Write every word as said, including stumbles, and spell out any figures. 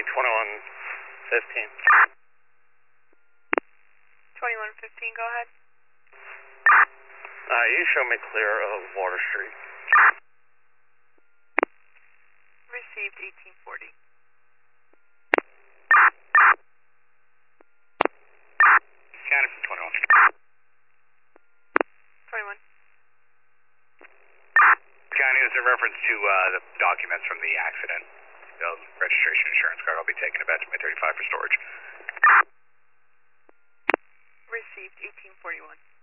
twenty-one fifteen. twenty-one fifteen, go ahead. Uh, you show me clear of Water Street. Received eighteen forty. County from twenty-one. twenty-one. County is in reference to uh, the documents from the accident. The registration insurance card. I'll be taking it back to my thirty-five for storage. Received eighteen forty-one.